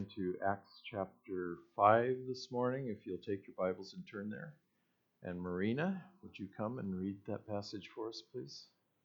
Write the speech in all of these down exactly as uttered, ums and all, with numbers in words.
to Acts chapter five this morning, if you'll take your Bibles and turn there. And Marina, would you come and read that passage for us, please?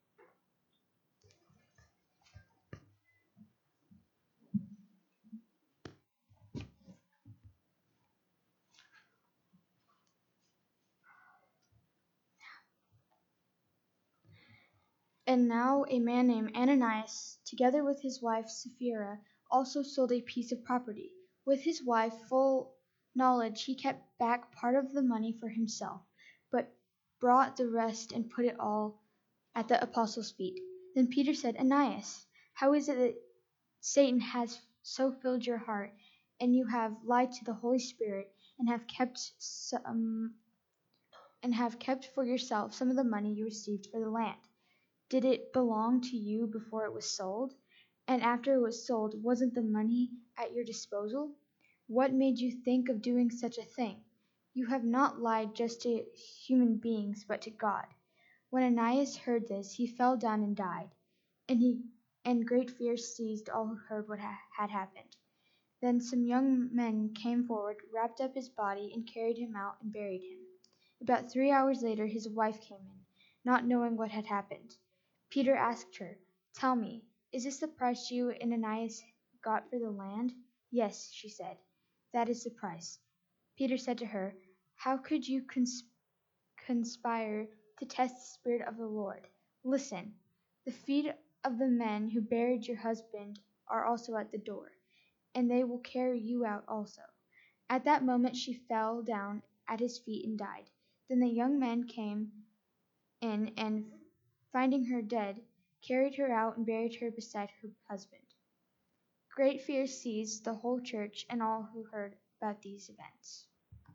And now a man named Ananias, together with his wife Sapphira, also sold a piece of property. With his wife, full knowledge, he kept back part of the money for himself, but brought the rest and put it all at the apostles' feet. Then Peter said, Ananias, how is it that Satan has so filled your heart, and you have lied to the Holy Spirit, and have kept some, and have kept for yourself some of the money you received for the land? Did it belong to you before it was sold? And after it was sold, wasn't the money at your disposal? What made you think of doing such a thing? You have not lied just to human beings, but to God. When Ananias heard this, he fell down and died, and he and great fear seized all who heard what ha- had happened. Then some young men came forward, wrapped up his body, and carried him out and buried him. About three hours later, his wife came in, not knowing what had happened. Peter asked her, Tell me, is this the price you and Ananias got for the land? Yes, she said, that is the price. Peter said to her, How could you cons- conspire to test the Spirit of the Lord? Listen, the feet of the men who buried your husband are also at the door, and they will carry you out also. At that moment she fell down at his feet and died. Then the young men came in and, finding her dead, carried her out and buried her beside her husband. Great fear seized the whole church and all who heard about these events.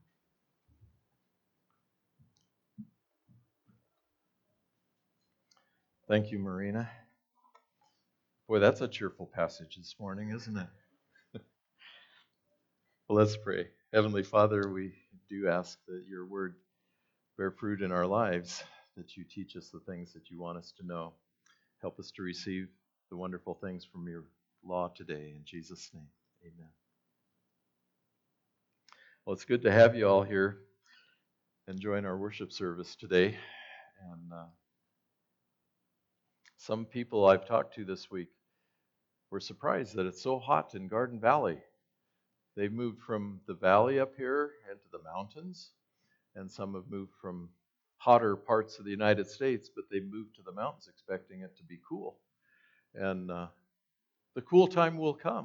Thank you, Marina. Boy, that's a cheerful passage this morning, isn't it? Well, let's pray. Heavenly Father, we do ask that your word bear fruit in our lives, that you teach us the things that you want us to know. Help us to receive the wonderful things from your law today. In Jesus' name, amen. Well, it's good to have you all here enjoying our worship service today. And uh, some people I've talked to this week were surprised that it's so hot in Garden Valley. They've moved from the valley up here into the mountains, and some have moved from hotter parts of the United States, but they moved to the mountains expecting it to be cool. And uh, the cool time will come.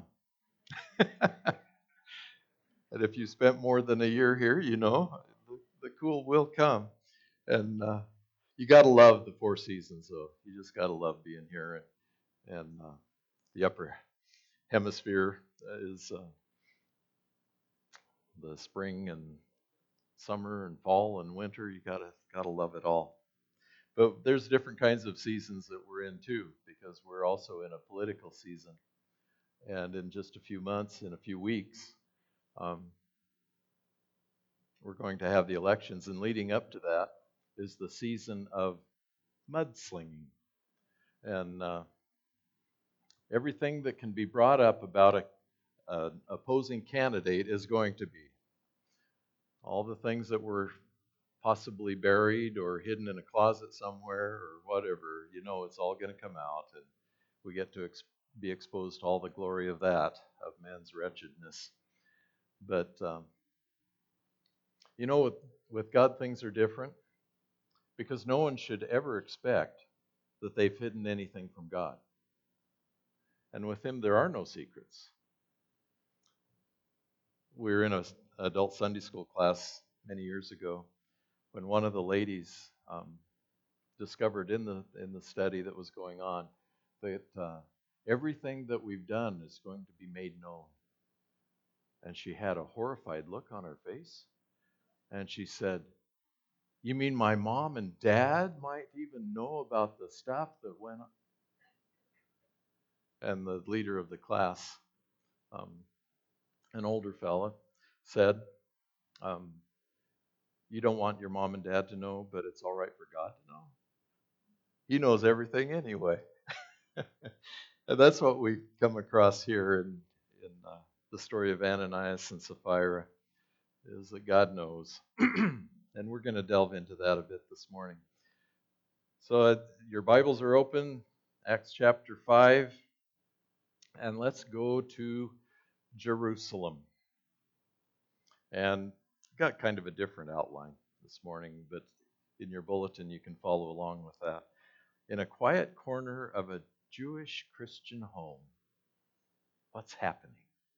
And if you spent more than a year here, you know, the, the cool will come. And uh, you got to love the Four Seasons, though. You just got to love being here. And, and uh, the upper hemisphere is uh, the spring and summer and fall and winter. You gotta gotta love it all. But there's different kinds of seasons that we're in too, because we're also in a political season. And in just a few months, in a few weeks, um, we're going to have the elections. And leading up to that is the season of mudslinging. And uh, everything that can be brought up about a, an opposing candidate is going to be. All the things that were possibly buried or hidden in a closet somewhere or whatever, you know, it's all going to come out, and we get to ex- be exposed to all the glory of that, of man's wretchedness. But, um, you know, with, with God, things are different, because no one should ever expect that they've hidden anything from God. And with Him, there are no secrets. We were in an adult Sunday school class many years ago when one of the ladies um, discovered in the in the study that was going on that uh, everything that we've done is going to be made known. And she had a horrified look on her face. And she said, You mean my mom and dad might even know about the stuff that went on? And the leader of the class, um, an older fella, said, um, You don't want your mom and dad to know, but it's all right for God to know. He knows everything anyway. And that's what we come across here in, in uh, the story of Ananias and Sapphira is that God knows. And we're going to delve into that a bit this morning. So uh, your Bibles are open, Acts chapter five, and let's go to Jerusalem. And got kind of a different outline this morning, but in your bulletin you can follow along with that. In a quiet corner of a Jewish Christian home, what's happening?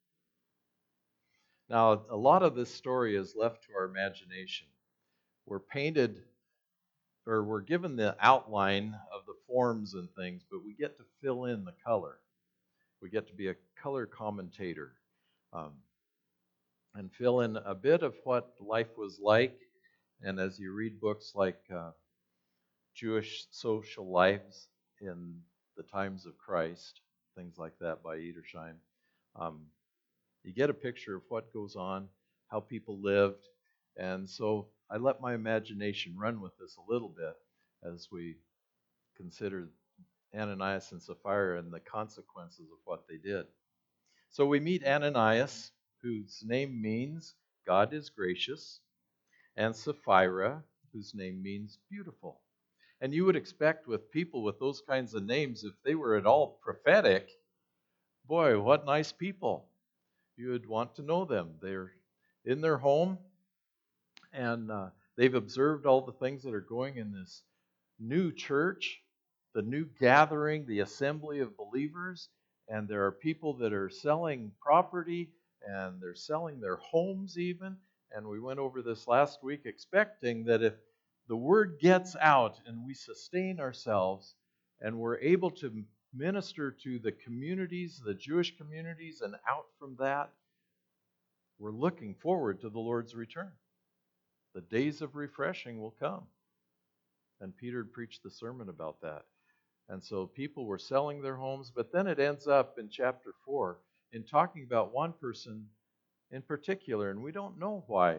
Now, a lot of this story is left to our imagination. We're painted, or we're given the outline of the forms and things, but we get to fill in the color. We get to be a color commentator um, and fill in a bit of what life was like. And as you read books like uh, Jewish Social Lives in the Times of Christ, things like that by Edersheim, um, you get a picture of what goes on, how people lived. And so I let my imagination run with this a little bit as we consider Ananias and Sapphira and the consequences of what they did. So we meet Ananias, whose name means God is gracious, and Sapphira, whose name means beautiful. And you would expect with people with those kinds of names, if they were at all prophetic, boy, what nice people. You would want to know them. They're in their home, and uh, they've observed all the things that are going in this new church, the new gathering, the assembly of believers, and there are people that are selling property, and they're selling their homes even. And we went over this last week, expecting that if the word gets out and we sustain ourselves and we're able to minister to the communities, the Jewish communities, and out from that, we're looking forward to the Lord's return. The days of refreshing will come. And Peter preached the sermon about that. And so people were selling their homes, but then it ends up in chapter four in talking about one person in particular, and we don't know why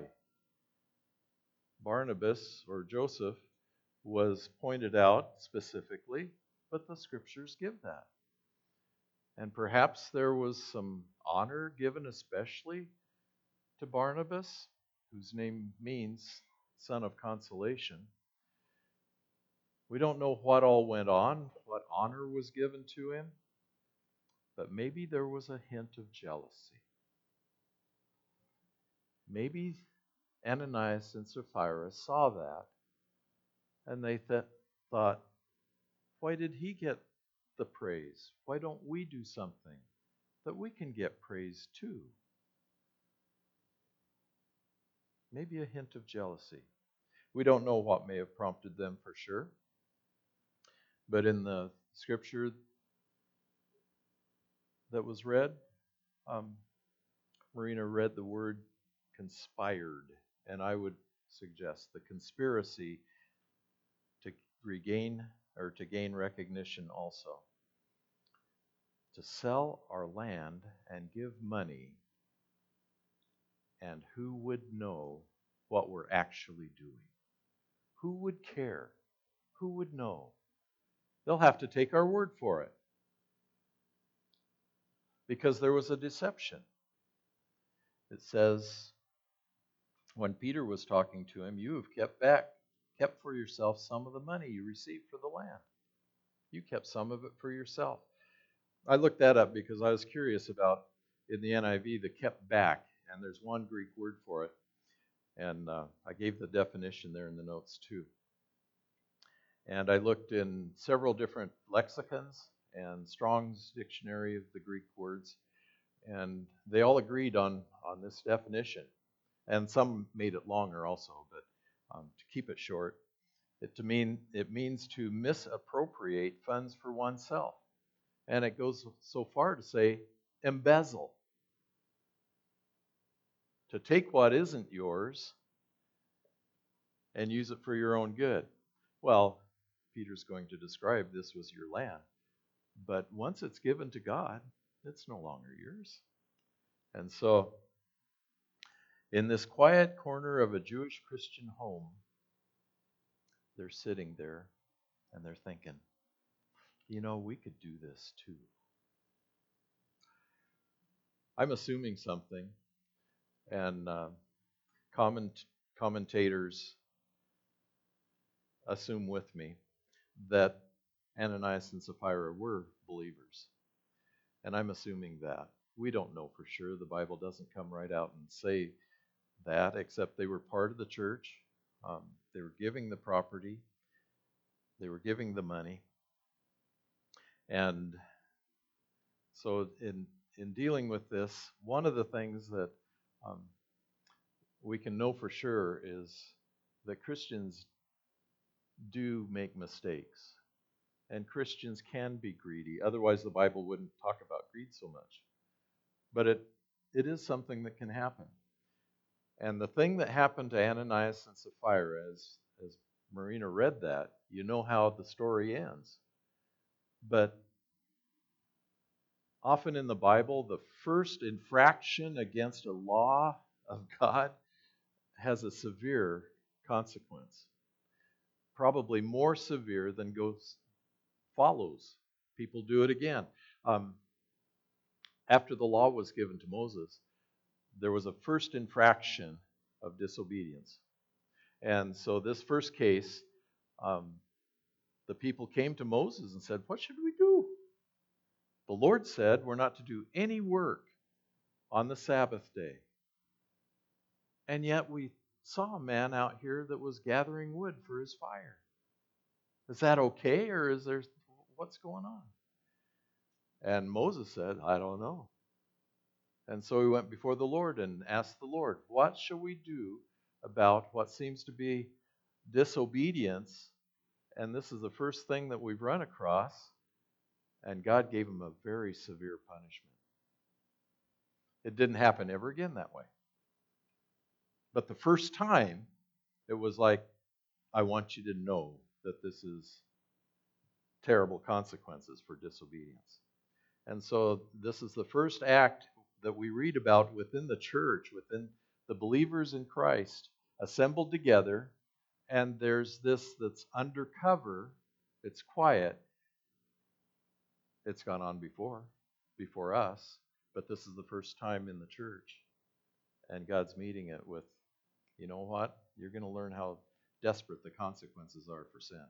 Barnabas or Joseph was pointed out specifically, but the scriptures give that. And perhaps there was some honor given especially to Barnabas, whose name means son of consolation. We don't know what all went on, what honor was given to him, but maybe there was a hint of jealousy. Maybe Ananias and Sapphira saw that, and they th- thought, why did he get the praise? Why don't we do something that we can get praise too? Maybe a hint of jealousy. We don't know what may have prompted them for sure, but in the scripture that was read, um, Marina read the word conspired, and I would suggest the conspiracy to regain or to gain recognition also. To sell our land and give money, and who would know what we're actually doing? Who would care? Who would know? They'll have to take our word for it. Because there was a deception. It says, when Peter was talking to him, you have kept back, kept for yourself some of the money you received for the land. You kept some of it for yourself. I looked that up because I was curious about, in the N I V, the kept back, and there's one Greek word for it. And uh, I gave the definition there in the notes too. And I looked in several different lexicons and Strong's Dictionary of the Greek words, and they all agreed on, on this definition. And some made it longer also, but um, to keep it short, it to mean it means to misappropriate funds for oneself. And it goes so far to say embezzle. To take what isn't yours and use it for your own good. Well, Peter's going to describe this was your land. But once it's given to God, it's no longer yours. And so, in this quiet corner of a Jewish Christian home, they're sitting there and they're thinking, you know, we could do this too. I'm assuming something, and uh, comment, commentators assume with me that Ananias and Sapphira were believers. And I'm assuming that. We don't know for sure. The Bible doesn't come right out and say that, except they were part of the church. Um, they were giving the property. They were giving the money. And so in in dealing with this, one of the things that um, we can know for sure is that Christians do make mistakes. And Christians can be greedy. Otherwise, the Bible wouldn't talk about greed so much. But it it is something that can happen. And the thing that happened to Ananias and Sapphira, as, as Marina read that, you know how the story ends. But often in the Bible, the first infraction against a law of God has a severe consequence. Probably more severe than goes follows. People do it again. Um, after the law was given to Moses, there was a first infraction of disobedience. And so this first case, um, the people came to Moses and said, "What should we do?" The Lord said, "We're not to do any work on the Sabbath day." And yet we saw a man out here that was gathering wood for his fire. Is that okay, or is there, what's going on? And Moses said, "I don't know." And so he went before the Lord and asked the Lord, "What shall we do about what seems to be disobedience?" And this is the first thing that we've run across. And God gave him a very severe punishment. It didn't happen ever again that way. But the first time, it was like, I want you to know that this is terrible consequences for disobedience. And so this is the first act that we read about within the church, within the believers in Christ, assembled together, and there's this that's undercover, it's quiet. It's gone on before, before us, but this is the first time in the church. And God's meeting it with, you know what? You're going to learn how desperate the consequences are for sin.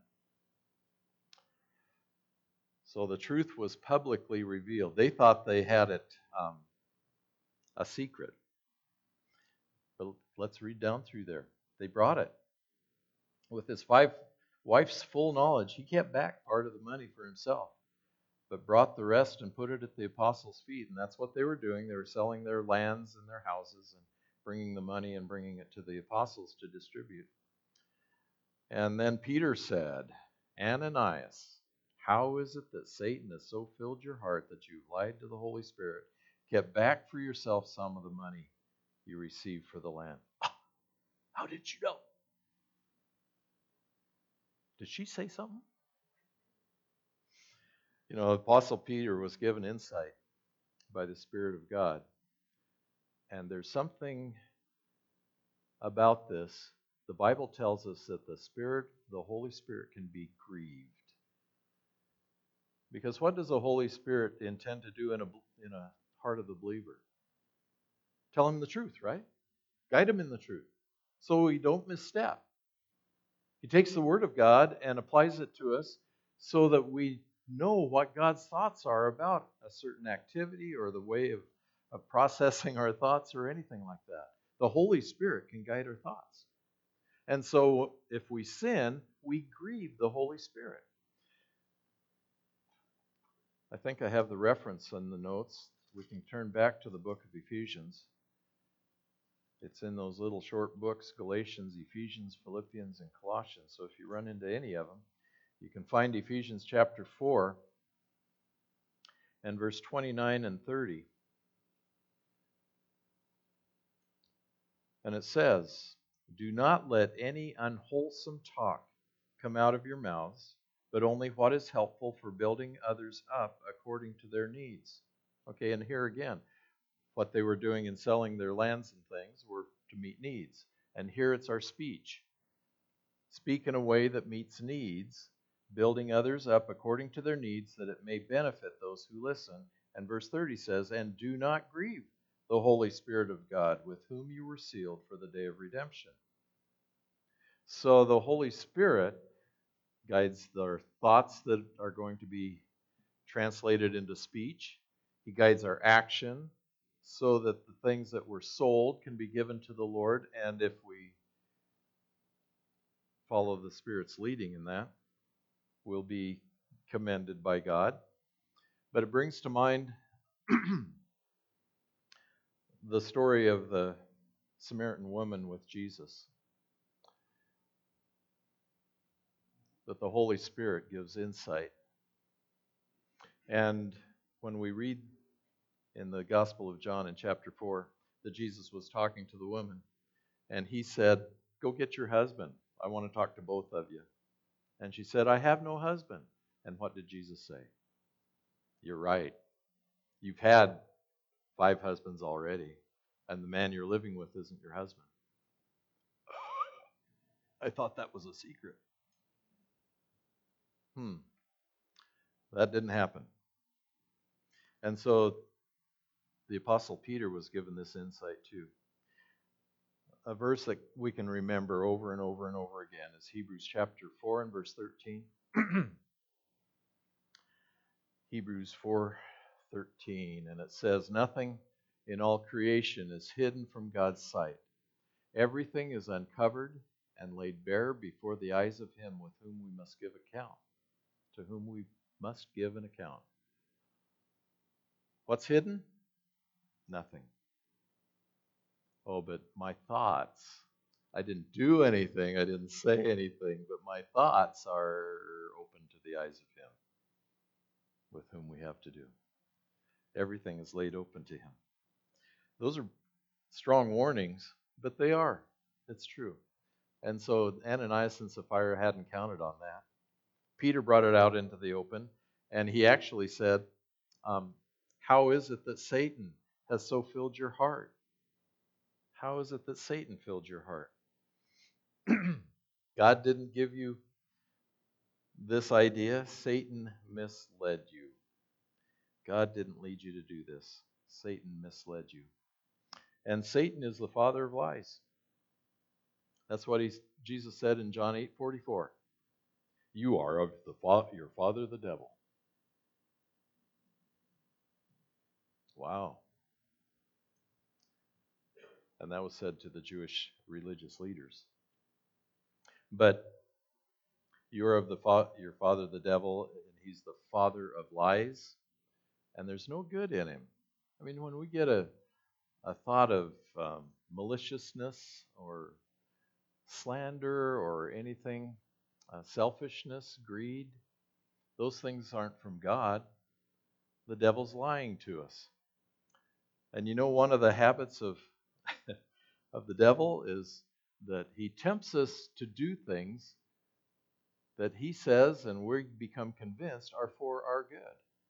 So the truth was publicly revealed. They thought they had it um, a secret. But let's read down through there. They brought it. With his five wife's full knowledge, he kept back part of the money for himself, but brought the rest and put it at the apostles' feet. And that's what they were doing. They were selling their lands and their houses and bringing the money and bringing it to the apostles to distribute. And then Peter said, "Ananias, how is it that Satan has so filled your heart that you've lied to the Holy Spirit, kept back for yourself some of the money you received for the land?" How did you know? Did she say something? You know, Apostle Peter was given insight by the Spirit of God. And there's something about this. The Bible tells us that the Spirit, the Holy Spirit, can be grieved. Because what does the Holy Spirit intend to do in a, in a heart of the believer? Tell him the truth, right? Guide him in the truth, so we don't misstep. He takes the Word of God and applies it to us so that we know what God's thoughts are about a certain activity or the way of, of processing our thoughts or anything like that. The Holy Spirit can guide our thoughts. And so if we sin, we grieve the Holy Spirit. I think I have the reference in the notes. We can turn back to the book of Ephesians. It's in those little short books, Galatians, Ephesians, Philippians, and Colossians. So if you run into any of them, you can find Ephesians chapter four and verse twenty-nine and thirty. And it says, "Do not let any unwholesome talk come out of your mouths, but only what is helpful for building others up according to their needs." Okay, and here again, what they were doing in selling their lands and things were to meet needs. And here it's our speech. Speak in a way that meets needs, building others up according to their needs, that it may benefit those who listen. And verse thirty says, "And do not grieve the Holy Spirit of God, with whom you were sealed for the day of redemption. So the Holy Spirit guides our thoughts that are going to be translated into speech. He guides our action so that the things that were sold can be given to the Lord. And if we follow the Spirit's leading in that, we'll be commended by God. But it brings to mind the story of the Samaritan woman with Jesus. That the Holy Spirit gives insight. And when we read in the Gospel of John in chapter four that Jesus was talking to the woman, and he said, "Go get your husband. I want to talk to both of you." And she said, "I have no husband." And what did Jesus say? "You're right. You've had five husbands already, and the man you're living with isn't your husband." I thought that was a secret. Hmm. That didn't happen. And so the Apostle Peter was given this insight too. A verse that we can remember over and over and over again is Hebrews chapter four and verse thirteen. Hebrews four thirteen, and it says, "Nothing in all creation is hidden from God's sight. Everything is uncovered and laid bare before the eyes of him with whom we must give account." To whom we must give an account. What's hidden? Nothing. Oh, but my thoughts. I didn't do anything. I didn't say anything, but my thoughts are open to the eyes of him with whom we have to do. Everything is laid open to him. Those are strong warnings, but they are. It's true. And so Ananias and Sapphira hadn't counted on that. Peter brought it out into the open, and he actually said, um, how is it that Satan has so filled your heart? How is it that Satan filled your heart? God didn't give you this idea. Satan misled you. God didn't lead you to do this. Satan misled you. And Satan is the father of lies. That's what he, Jesus said in John eight forty-four. You are of the fa- your father the devil. Wow. And that was said to the Jewish religious leaders. But you're of the fa- your father the devil, and he's the father of lies, and there's no good in him. I mean, when we get a, a thought of um, maliciousness or slander or anything, uh, selfishness, greed, those things aren't from God. The devil's lying to us. And you know, one of the habits of of the devil is that he tempts us to do things that he says, and we become convinced, are for our good.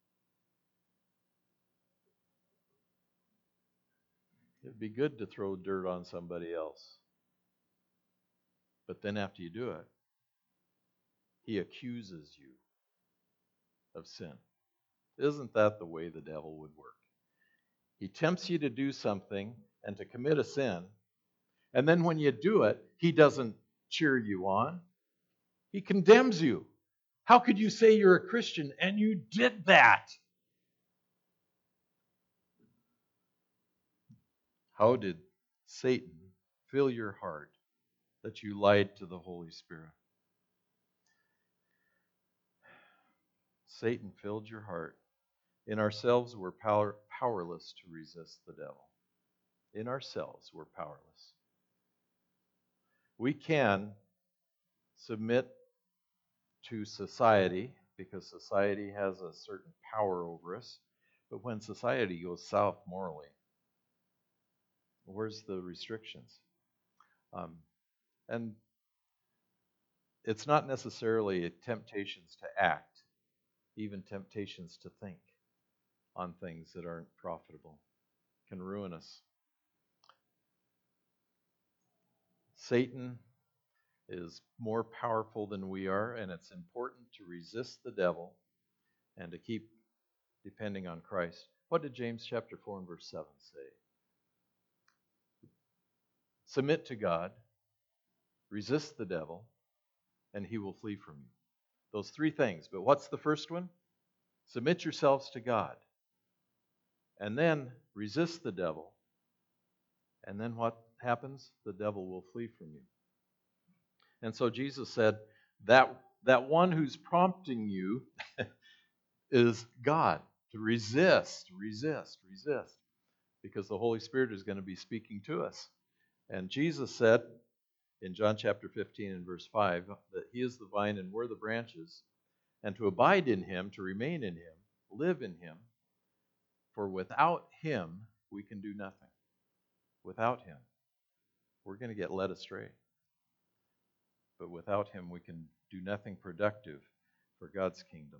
It'd be good to throw dirt on somebody else. But then after you do it, he accuses you of sin. Isn't that the way the devil would work? He tempts you to do something and to commit a sin, and then when you do it, he doesn't cheer you on. He condemns you. How could you say you're a Christian and you did that? How did Satan fill your heart that you lied to the Holy Spirit? Satan filled your heart. In ourselves, we're power, powerless to resist the devil. In ourselves, we're powerless. We can submit to society because society has a certain power over us. But when society goes south morally, where's the restrictions? Um, and it's not necessarily temptations to act, even temptations to think on things that aren't profitable can ruin us. Satan is more powerful than we are, and it's important to resist the devil and to keep depending on Christ. What did James chapter four and verse seven say? submit to God, resist the devil, and he will flee from you. Those three things. But what's the first one? Submit yourselves to God. And then resist the devil. And then what happens? The devil will flee from you. And so Jesus said, that, that one who's prompting you is God. To resist, resist, resist. Because the Holy Spirit is going to be speaking to us. And Jesus said in John chapter fifteen and verse five that he is the vine and we're the branches, and to abide in him, to remain in him, live in him. For without him, we can do nothing. Without him, we're going to get led astray. But without him, we can do nothing productive for God's kingdom.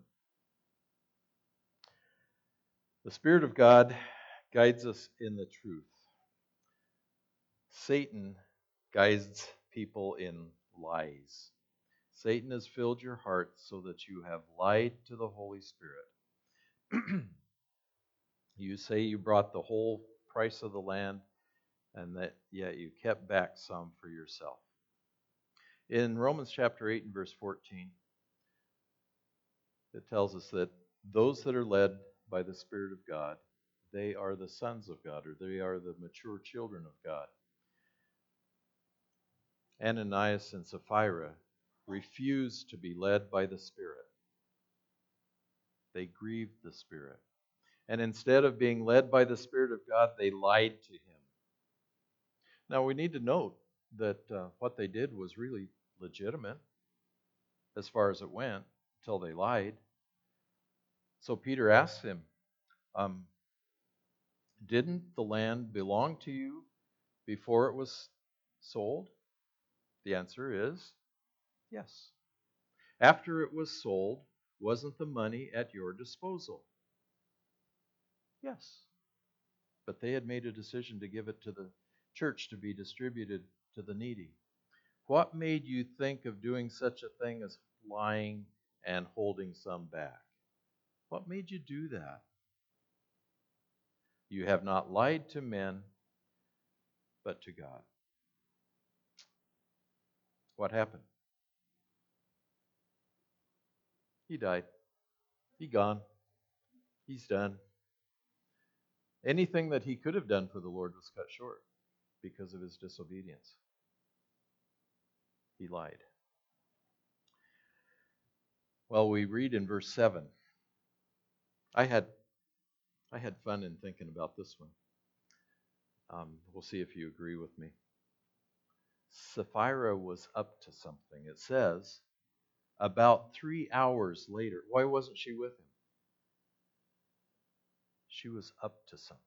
The Spirit of God guides us in the truth. Satan guides people in lies. Satan has filled your heart so that you have lied to the Holy Spirit. You say you brought the whole price of the land, and that yet you kept back some for yourself. In Romans chapter eight and verse fourteen, it tells us that those that are led by the Spirit of God, they are the sons of God, or they are the mature children of God. Ananias and Sapphira refused to be led by the Spirit. They grieved the Spirit. And instead of being led by the Spirit of God, they lied to him. Now we need to note that uh, what they did was really legitimate as far as it went until they lied. So Peter asks him, um, didn't the land belong to you before it was sold? The answer is yes. After it was sold, wasn't the money at your disposal? Yes. But they had made a decision to give it to the church to be distributed to the needy. What made you think of doing such a thing as lying and holding some back? What made you do that? You have not lied to men, but to God. What happened? He died. He gone. He's done. Anything that he could have done for the Lord was cut short because of his disobedience. He lied. Well, we read in verse seven. I had I had fun in thinking about this one. Um, we'll see if you agree with me. Sapphira was up to something. It says, about three hours later. Why wasn't she with him? She was up to something.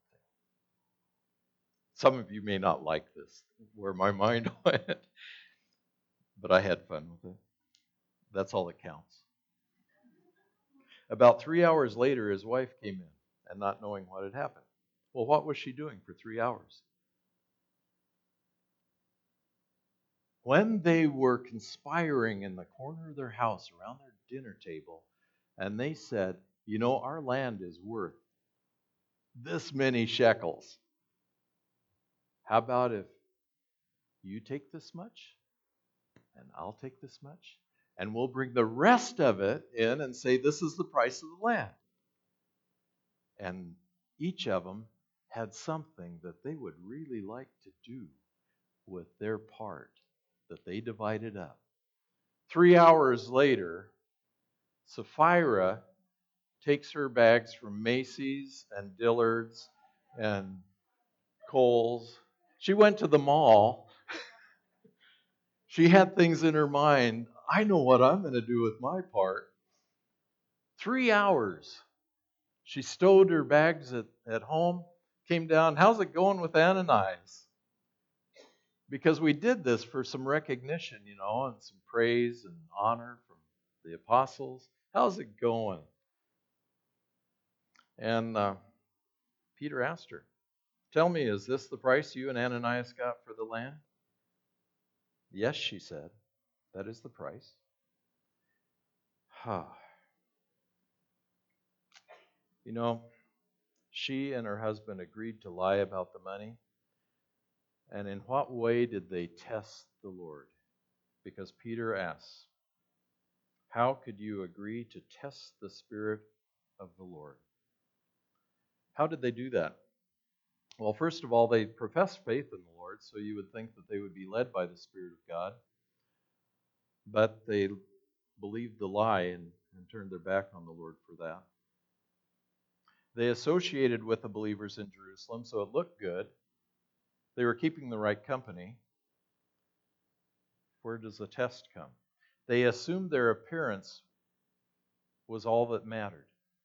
Some of you may not like this, where my mind went, but I had fun with it. That's all that counts. About three hours later, his wife came in, and not knowing what had happened. Well, what was she doing for three hours? When they were conspiring in the corner of their house around their dinner table, and they said, you know, our land is worth this many shekels. How about if you take this much, and I'll take this much, and we'll bring the rest of it in and say this is the price of the land. And each of them had something that they would really like to do with their part that they divided up. Three hours later, Sapphira takes her bags from Macy's and Dillard's and Kohl's. She went to the mall. She had things in her mind. I know what I'm going to do with my part. Three hours. She stowed her bags at, at home, came down. How's it going with Ananias? Because we did this for some recognition, you know, and some praise and honor from the apostles. How's it going? And uh, Peter asked her, tell me, is this the price you and Ananias got for the land? Yes, she said, that is the price. Ha. You know, she and her husband agreed to lie about the money, And in what way did they test the Lord? Because Peter asks, how could you agree to test the Spirit of the Lord? How did they do that? Well, first of all, they professed faith in the Lord, so you would think that they would be led by the Spirit of God. But they believed the lie and, and turned their back on the Lord for that. They associated with the believers in Jerusalem, so it looked good. They were keeping the right company. Where does the test come? They assumed their appearance was all that mattered.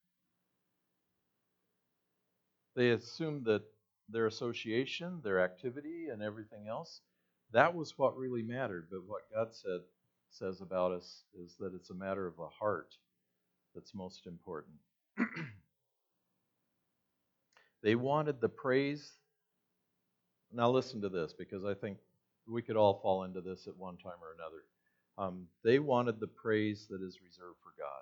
They assumed that their association, their activity, and everything else, that was what really mattered. But what God said says about us is that it's a matter of the heart that's most important. They wanted the praise. Now listen to this, because I think we could all fall into this at one time or another. Um, they wanted the praise that is reserved for God.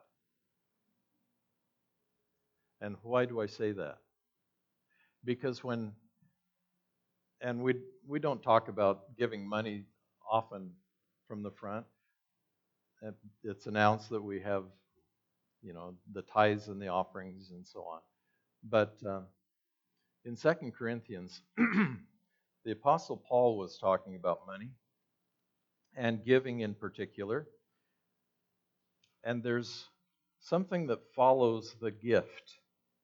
And why do I say that? Because when, and we we don't talk about giving money often from the front. It's announced that we have, you know, the tithes and the offerings and so on. But um, in Second Corinthians, the Apostle Paul was talking about money and giving in particular. And there's something that follows the gift.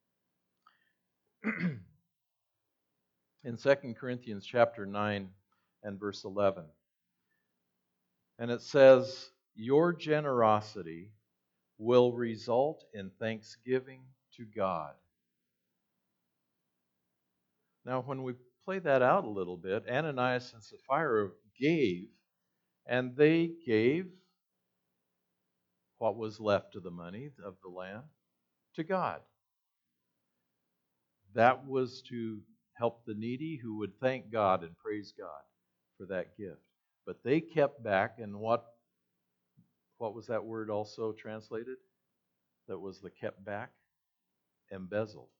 In Second Corinthians chapter nine and verse eleven. And it says, your generosity will result in thanksgiving to God. Now, when we play that out a little bit, Ananias and Sapphira gave, and they gave what was left of the money of the land to God. That was to help the needy who would thank God and praise God for that gift. But they kept back, and what, what was that word also translated? That was the kept back? Embezzled.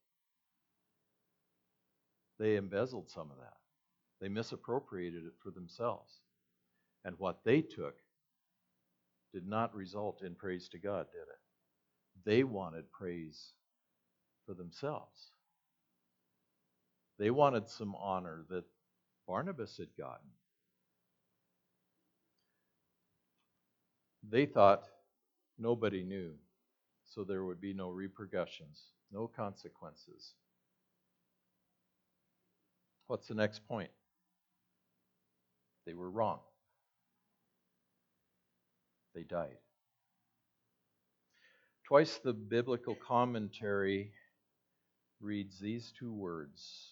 They embezzled some of that. They misappropriated it for themselves. And what they took did not result in praise to God, did it? They wanted praise for themselves. They wanted some honor that Barnabas had gotten. They thought nobody knew, so there would be no repercussions, no consequences. What's the next point? They were wrong. They died. Twice the biblical commentary reads these two words.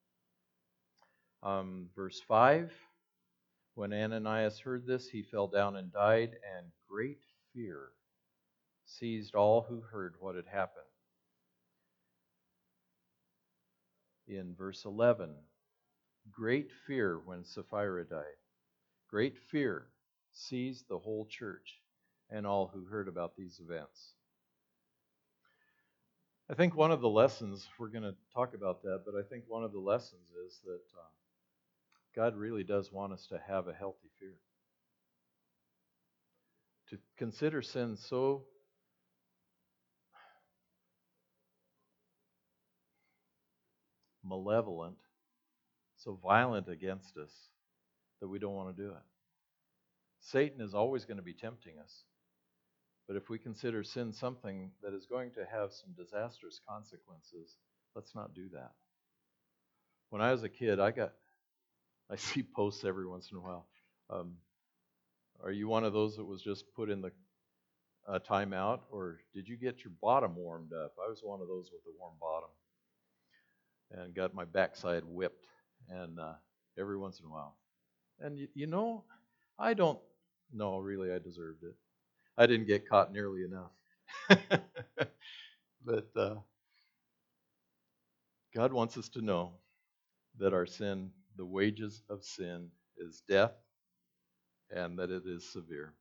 Um, verse five, when Ananias heard this, he fell down and died, and great fear seized all who heard what had happened. In verse eleven, great fear when Sapphira died. Great fear seized the whole church and all who heard about these events. I think one of the lessons, we're going to talk about that, but I think one of the lessons is that uh, God really does want us to have a healthy fear. To consider sin so malevolent, so violent against us, that we don't want to do it. Satan is always going to be tempting us. But if we consider sin something that is going to have some disastrous consequences, let's not do that. When I was a kid, I got, I see posts every once in a while. Um, are you one of those that was just put in the uh, timeout, or did you get your bottom warmed up? I was one of those with the warm bottom, and got my backside whipped, and uh, every once in a while. And you, you know, I don't. No, really, I deserved it. I didn't get caught nearly enough. But uh, God wants us to know that our sin, the wages of sin, is death, and that it is severe.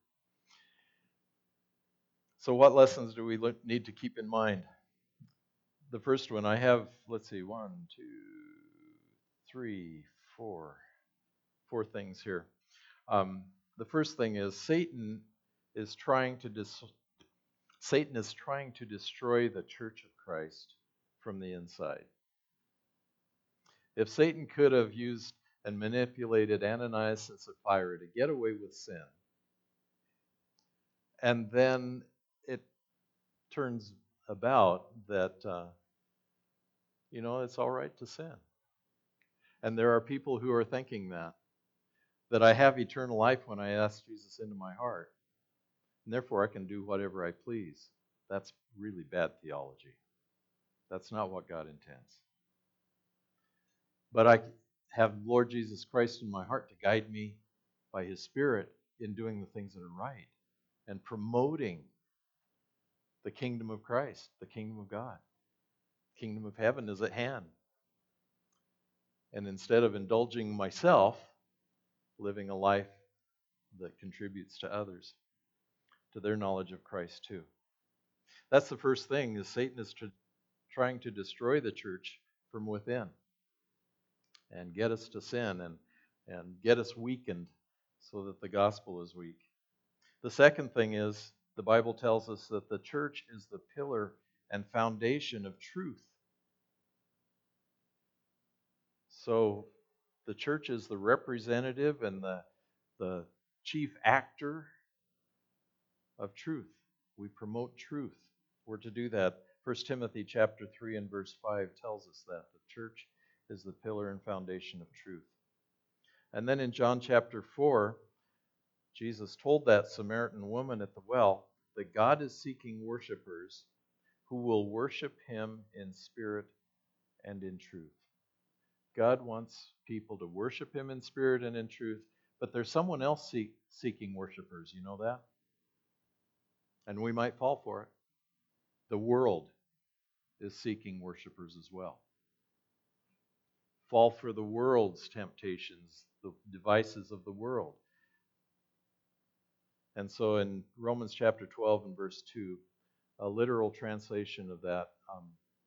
So what lessons do we look, need to keep in mind? The first one I have, let's see, one, two, three, four. four things here. Um, the first thing is Satan is trying to dis- Satan is trying to destroy the church of Christ from the inside. If Satan could have used and manipulated Ananias and Sapphira to get away with sin, and then it turns about that, uh, you know, it's all right to sin. And there are people who are thinking that, that I have eternal life when I ask Jesus into my heart, and therefore I can do whatever I please. That's really bad theology. That's not what God intends. But I have Lord Jesus Christ in my heart to guide me by His Spirit in doing the things that are right and promoting the kingdom of Christ, the kingdom of God. The kingdom of heaven is at hand. And instead of indulging myself, living a life that contributes to others, to their knowledge of Christ too. That's the first thing, is Satan is to, trying to destroy the church from within and get us to sin and, and get us weakened so that the gospel is weak. The second thing is, the Bible tells us that the church is the pillar and foundation of truth. So the church is the representative and the, the chief actor of truth. We promote truth. We're to do that. First Timothy chapter three and verse five tells us that the church is the pillar and foundation of truth. And then in John chapter four, Jesus told that Samaritan woman at the well that God is seeking worshipers who will worship Him in spirit and in truth. God wants people to worship Him in spirit and in truth, but there's someone else seek, seeking worshipers. You know that? And we might fall for it. The world is seeking worshipers as well. Fall for the world's temptations, the devices of the world. And so in Romans chapter twelve and verse two, a literal translation of that, um,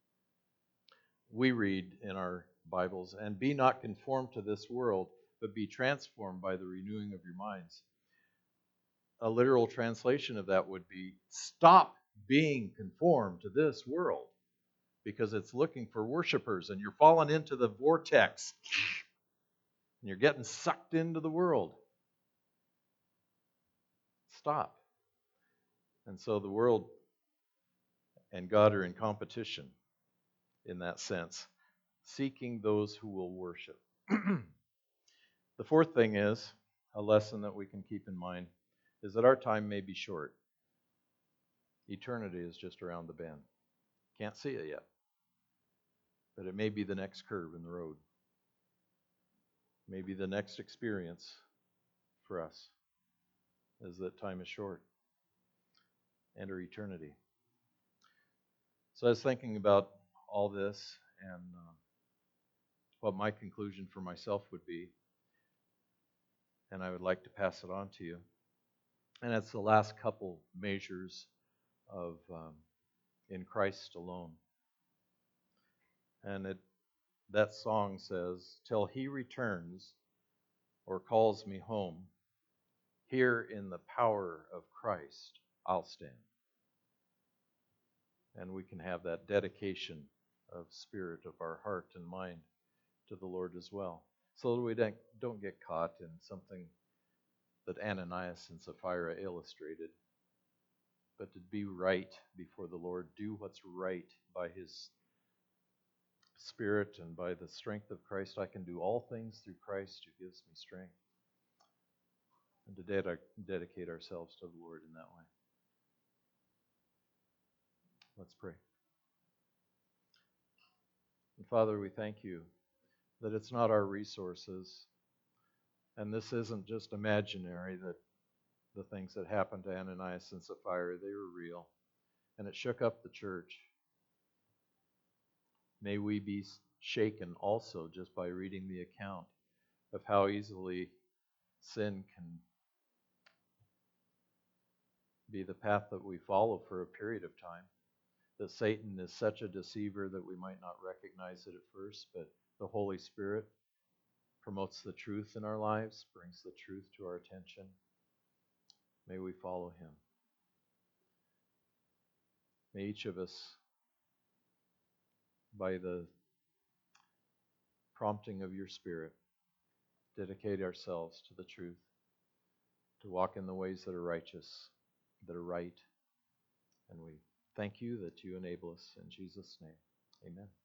we read in our Bibles, and be not conformed to this world, but be transformed by the renewing of your minds. A literal translation of that would be, stop being conformed to this world, because it's looking for worshipers, and you're falling into the vortex, and you're getting sucked into the world. Stop. And so the world and God are in competition in that sense, seeking those who will worship. The fourth thing is, a lesson that we can keep in mind, is that our time may be short. Eternity is just around the bend. Can't see it yet, but it may be the next curve in the road. Maybe the next experience for us is that time is short. Enter eternity. So I was thinking about all this and uh, what my conclusion for myself would be, and I would like to pass it on to you. And it's the last couple measures of um, in Christ alone. And it that song says, till He returns or calls me home, here in the power of Christ I'll stand. And we can have that dedication of spirit of our heart and mind to the Lord as well, so that we don't, don't get caught in something that Ananias and Sapphira illustrated, but to be right before the Lord, do what's right by His Spirit and by the strength of Christ. I can do all things through Christ who gives me strength. And to ded- dedicate ourselves to the Lord in that way. Let's pray. And Father, we thank You that it's not our resources, and this isn't just imaginary, that the things that happened to Ananias and Sapphira, they were real, and it shook up the church. May we be shaken also just by reading the account of how easily sin can be the path that we follow for a period of time. That Satan is such a deceiver that we might not recognize it at first, but the Holy Spirit promotes the truth in our lives, brings the truth to our attention. May we follow him. May each of us, by the prompting of your Spirit, dedicate ourselves to the truth, to walk in the ways that are righteous, that are right. And we thank you that you enable us. In Jesus' name, amen.